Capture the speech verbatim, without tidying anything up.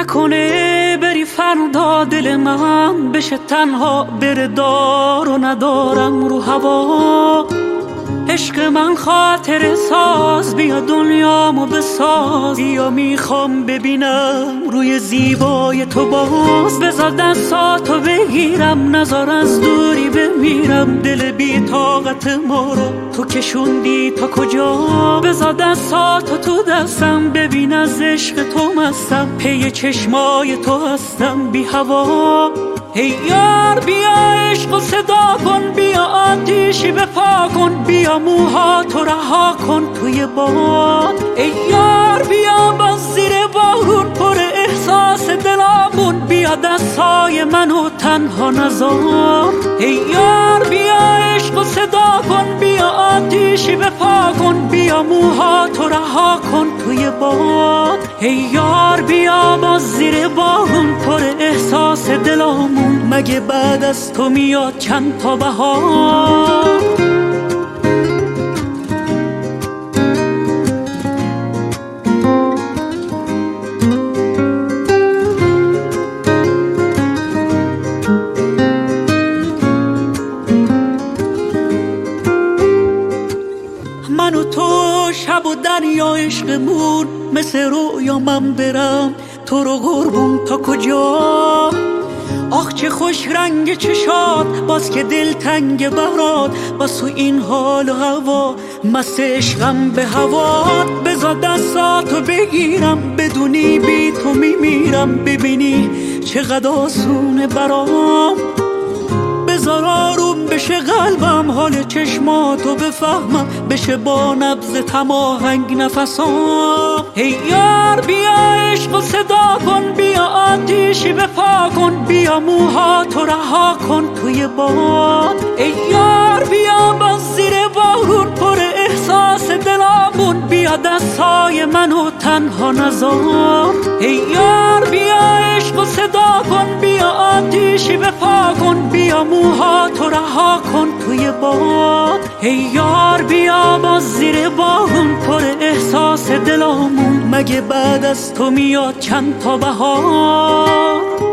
نکنه بری فردا دل من بشه تنها، بره دار و ندارم رو هوا. عشق من خاطر ساز، بیا دنیامو بساز، بیا میخوام ببینم روی زیبای تو باز. بذار دستاتو بگیرم، نذار از دوری بمیرم، دل بی طاقت ما رو تو کشوندی تا کجا. بذار دستاتو تو دستم، ببین از عشق تو مستم، پی چشمای تو هستم بی هوا. ای یار بیا عشق صدا کن، بیا آتیشی بپا کن، بیا موهاتو رها کن توی باد. ای یار بیا باز زیر بارون پر احساس دلامون، بیا دستای منو تنها نذار. ای یار بیا عشق صدا کن، بیا آتیشی بپا کن، بیا موهاتو رها کن توی باد. ای یار بیا باز زیر بارون پر احساس دلامون، مگه بعد از تو میاد چند تا بهار. من و تو شب و دریا عشقمون، مثل رویا من برم تو رو قربون تا کجا. آخ چه خوش رنگ چشات، باز که دل تنگ برات، باز تو این حال و هوا مست عشقم به هوات. بذار دستاتو بگیرم، بدونی بی تو میمیرم، ببینی چقدر آسونه برام. بذار آروم بشه قلبم، حال چشماتو بفهمم، بشه با نبض تماهنگ نفسام. ای یار بیا عشق صدا کن، بیا آتیشی بپا کن، بیا موهاتو رها کن توی باد. ای یار بیا باز زیر بارون پر احساس دلامون، بیا دستای منو تنها نذار. ای یار بیا عشق صدا کن، بیا آتیشی بپا کن، بیا موهاتو رها کن توی باد. ای یار بیا باز زیر بارون پر احساس دلامون، مگه بعد از تو میاد چند تا بهار.